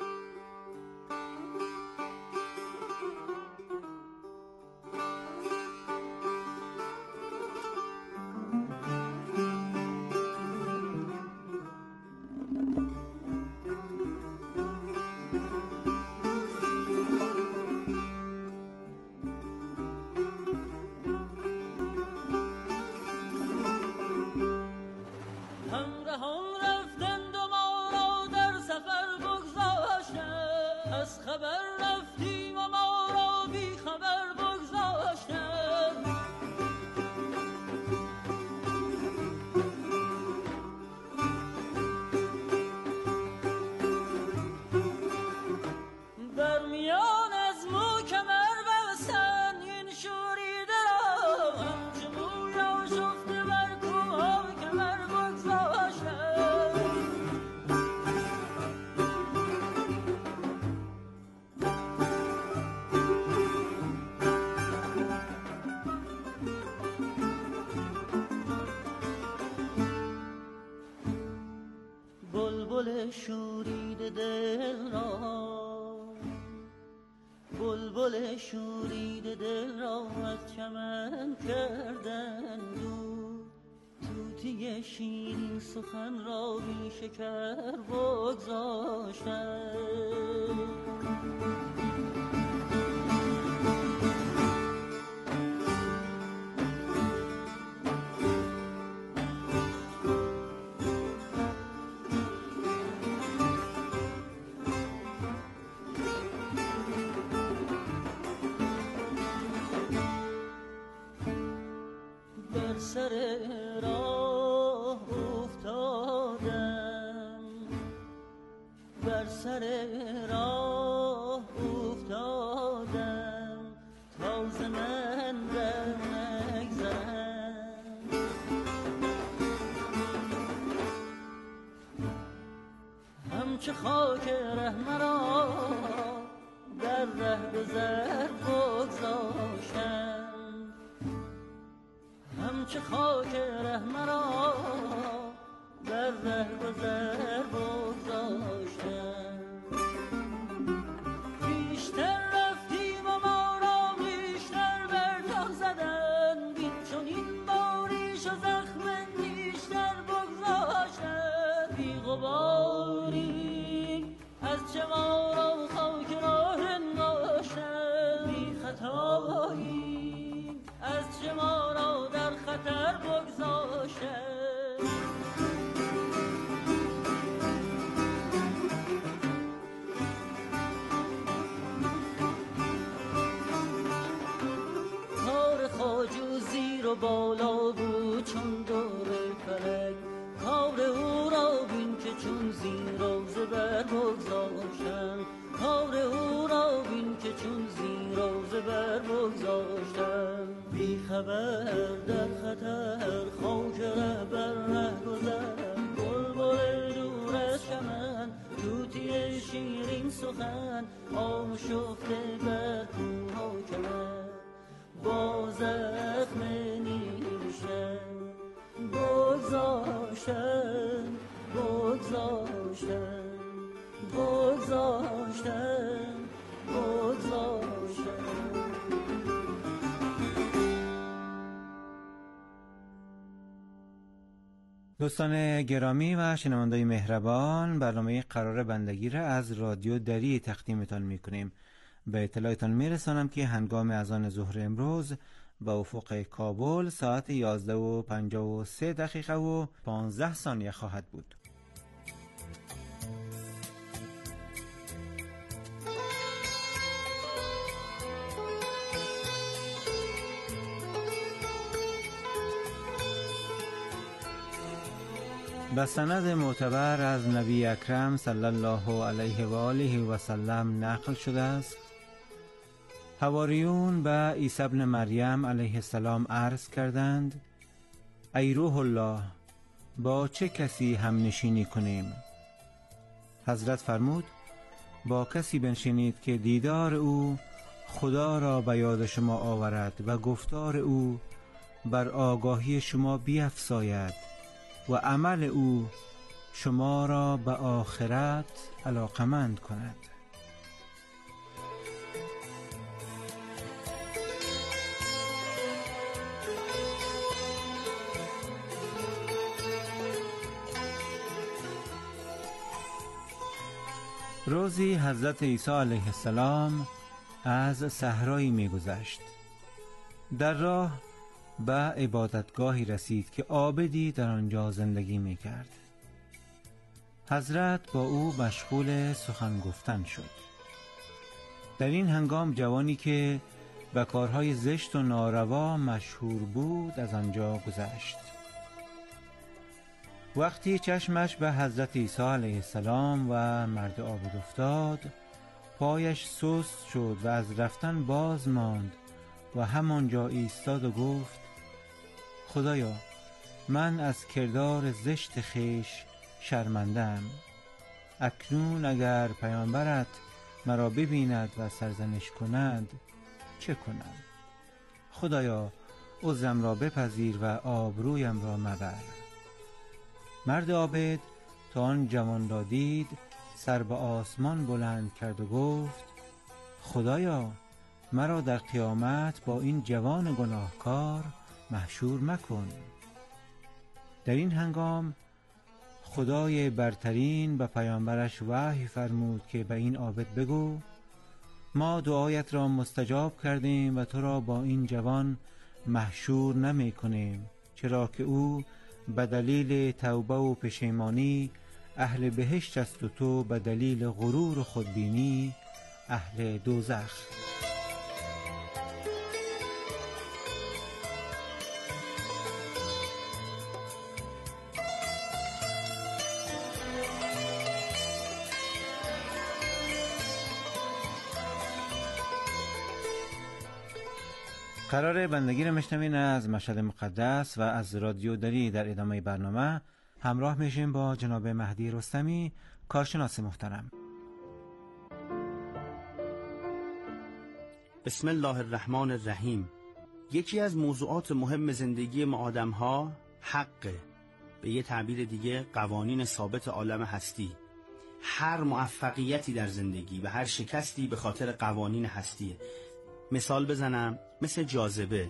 بلبل شوریده دل را، بلبل شوریده دل را از چمن کردن دور، طوطی شیرین سخن را بی شکر بگذاشتن. بر سر راه افتادم، بر سر راه افتادم تا ز من در نگذرم. همچو خاک ره مرا در ره گذر بگذاشتم، همچو خاک ره مرا در ره گذر بگذاشتم. بیشتر رفتیم و ما را بیشتر برتاق زدن، بین چون این باریش و زخم بیشتر بگذاشتن. بی غباری از چه ما را خاک راه انگاشتن، بی خطایی از چه ما را در خطر بگذاشتن. کار خواجو زیر و بالا بود چون دور فلک، کار او را بین که چون زیر و زبر بگذاشتن، کار او را بین که چون زیر و زبر بگذاشتن. بی خبر در خطر خاک ره بر ره گذر، بلبل دور از چمن طوطی شیرین سخن آشفته بر کوه و کمر. با زخم نیشن بگذاشتن، بگذاشتن، بگذاشتن، بگذاشتن. دوستان گرامی و شنوندگان مهربان، برنامه قرار بندگی را از رادیو دری تقدیمتان میکنیم. به اطلاعتان میرسانم که هنگام اذان ظهر امروز به افق کابل ساعت یازده و پنجاه و سه دقیقه و پانزده ثانیه خواهد بود. به سند معتبر از نبی اکرم صلی الله علیه و آله و سلم نقل شده است: حواریون به عیسی ابن مریم علیه السلام عرض کردند: ای روح الله، با چه کسی هم نشینی کنیم؟ حضرت فرمود: با کسی بنشینید که دیدار او خدا را به یاد شما آورد و گفتار او بر آگاهی شما بیفزاید و عمل او شما را به آخرت علاقمند کند. روزی حضرت عیسی علیه السلام از صحرایی می‌گذشت. در راه به عبادتگاهی رسید که عابدی در آنجا زندگی می‌کرد. حضرت با او مشغول سخن گفتن شد. در این هنگام جوانی که به کارهای زشت و ناروا مشهور بود از آنجا گذشت. وقتی چشمش به حضرت عیسی علیه السلام و مرد عابد افتاد، پایش سست شد و از رفتن باز ماند و همانجا ایستاد و گفت: خدایا، من از کردار زشت خویش شرمنده‌ام. اکنون اگر پیامبرت مرا ببیند و سرزنش کند چه کنم؟ خدایا، عذرم را بپذیر و آبرویم را مبر. مرد عابد تا آن جوان را دید سر به آسمان بلند کرد و گفت خدایا مرا در قیامت با این جوان گناهکار محشور مکن. در این هنگام خدای برترین به پیامبرش وحی فرمود که به این عابد بگو ما دعایت را مستجاب کردیم و تو را با این جوان محشور نمی کنیم، چرا که او به دلیل توبه و پشیمانی اهل بهشت است و تو به دلیل غرور و خودبینی اهل دوزخ. قرار بندگی را میشنوین از مشهد مقدس و از رادیو دری. در ادامه برنامه همراه میشیم با جناب مهدی رستمی، کارشناس محترم. بسم الله الرحمن الرحیم. یکی از موضوعات مهم زندگی ما آدم ها حقه، به یه تعبیر دیگه قوانین ثابت عالم هستی. هر موفقیتی در زندگی و هر شکستی به خاطر قوانین هستیه. مثال بزنم، مثل جاذبه.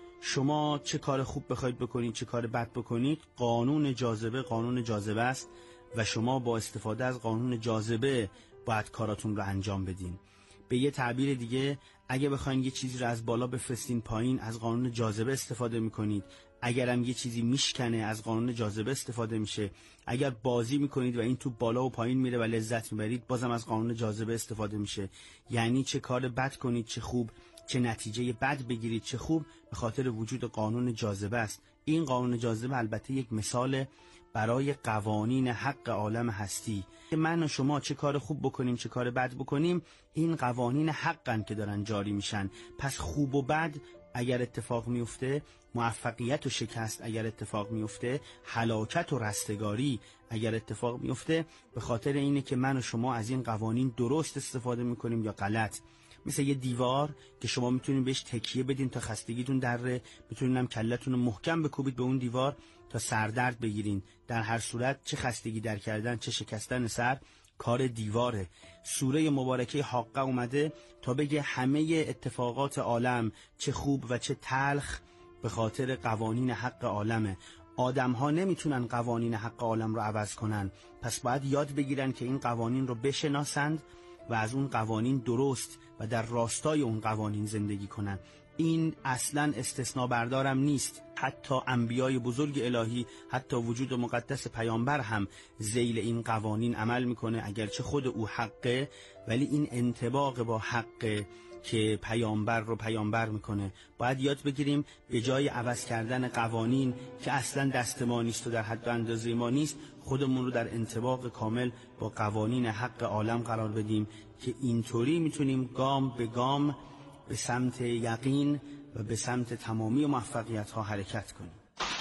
شما چه کار خوب بخواید بکنید، چه کار بد بکنید، قانون جاذبه قانون جاذبه است و شما با استفاده از قانون جاذبه باید کاراتون رو انجام بدین. به یه تعبیر دیگه اگه بخواید یه چیزی رو از بالا بفرستین پایین، از قانون جاذبه استفاده میکنید. اگرم یه چیزی میشکنه، از قانون جاذبه استفاده میشه. اگر بازی میکنید و این تو بالا و پایین میره و لذت میبرید، بازم از قانون جاذبه استفاده میشه. یعنی چه کار بد کنید چه خوب، چه نتیجه بد بگیرید چه خوب، به خاطر وجود قانون جاذبه است. این قانون جاذبه البته یک مثال برای قوانین حق عالم هستی. من و شما چه کار خوب بکنیم چه کار بد بکنیم، این قوانین حقن که دارن جاری میشن. پس خوب و بد اگر اتفاق میفته، موفقیت و شکست اگر اتفاق میفته، هلاکت و رستگاری اگر اتفاق میفته، به خاطر اینه که من و شما از این قوانین درست استفاده میکنیم یا غلط. مثل یه دیوار که شما میتونین بهش تکیه بدین تا خستگیتون دره، میتونین هم کلتون رو محکم بکوبید به اون دیوار تا سردرد بگیرین. در هر صورت چه خستگی در کردن چه شکستن سر کار دیواره. سوره مبارکه حاقه اومده تا بگه همه اتفاقات عالم چه خوب و چه تلخ به خاطر قوانین حق عالمه. آدم ها نمیتونن قوانین حق عالم رو عوض کنن، پس باید یاد بگیرن که این قوانین رو بشناسند و از اون قوانین درست و در راستای اون قوانین زندگی کنن. این اصلا استثناء بردارم نیست. حتی انبیای بزرگ الهی، حتی وجود مقدس پیامبر هم ذیل این قوانین عمل میکنه، اگرچه خود او حقه، ولی این انطباق با حقه که پیامبر رو پیامبر میکنه. باید یاد بگیریم به جای عوض کردن قوانین که اصلا دست ما نیست و در حد و اندازه ما نیست، خودمون رو در انطباق کامل با قوانین حق عالم قرار بدیم که اینطوری میتونیم گام به گام به سمت یقین و به سمت تمامی موفقیت ها حرکت کنیم.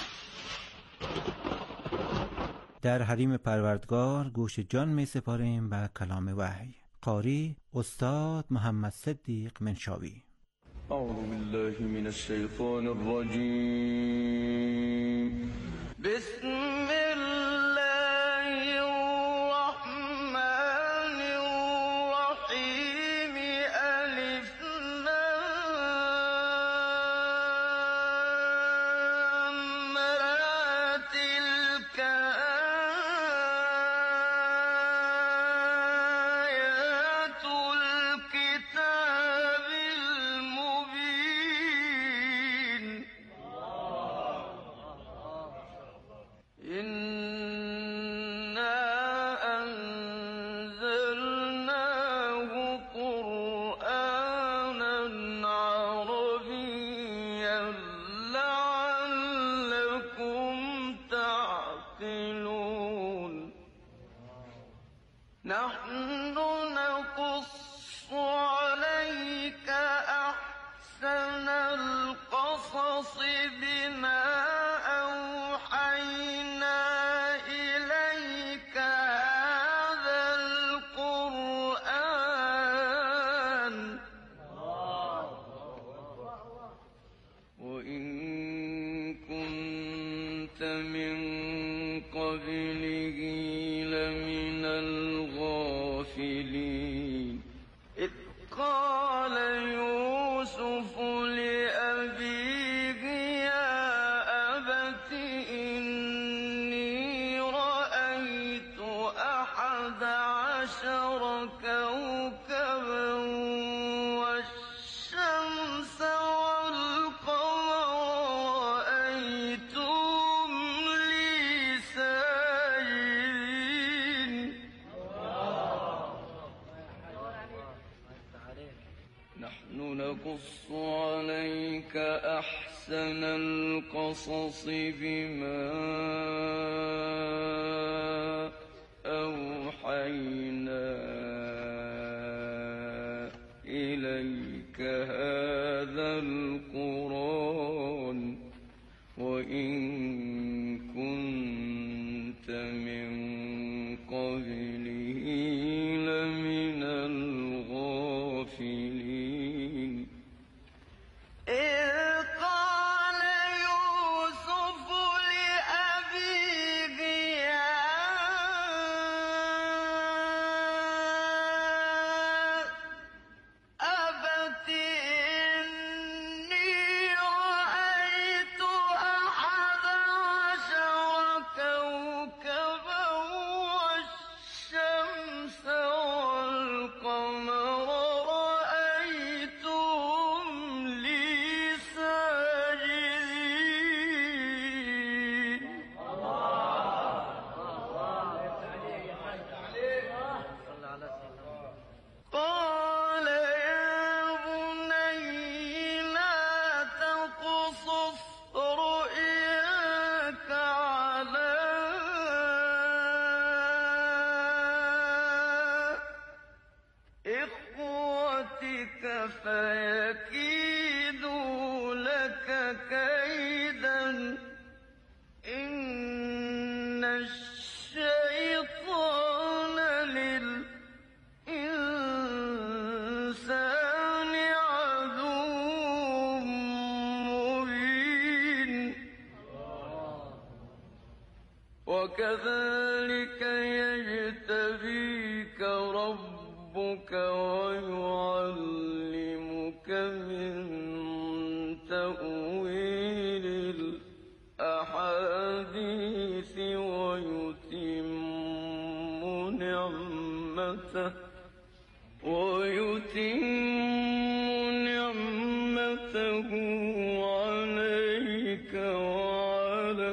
در حریم پروردگار گوش جان می سپاریم به کلام وحی. قاری استاد محمد صدیق منشاوی. اعوذ بالله من الشیطان الرجیم. بسم الله الرحمن الرحیم. الف لام را تلک آیات الکتاب المبین. إنا أنزلناه قرآنا عربيا لعلكم تعقلون. نحن نقص عليك أحسن القصص بما أوحينا إليك هذا القرآن وإن كنت من قبله نقص عليك أحسن القصص بما أوحينا إليك هذا القرآن وإن كنت من قبله لمن الغافلين. إذ قال يوسف لأبيه يا أبت إني رأيت أحد عشر كوكبا والشمس والقمر رأيتهم لي ساجدين. قال يا بني لا تقصص رؤياك على إخوتك فيكيدوا لك كيدا إن الشيطان للإنسان عدو مبين. وكذلك يجتبيك ربك ويعلمك من تأويل الأحاديث ويتم نعمته ويتم نعمته عليك وعلى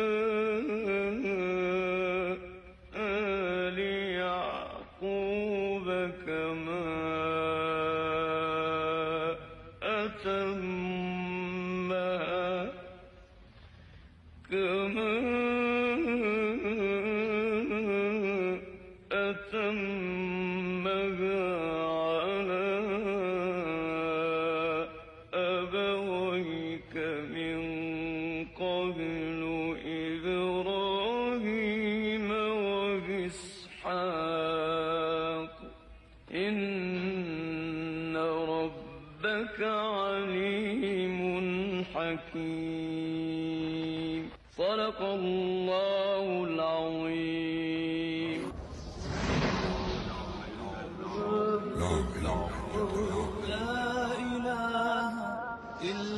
آل يعقوب كما أتمها كما أتمها على أبويك من قبل إبراهيم وإسحاق إن ربك عليم حكيم. صدق الله العظيم. لا إله إلا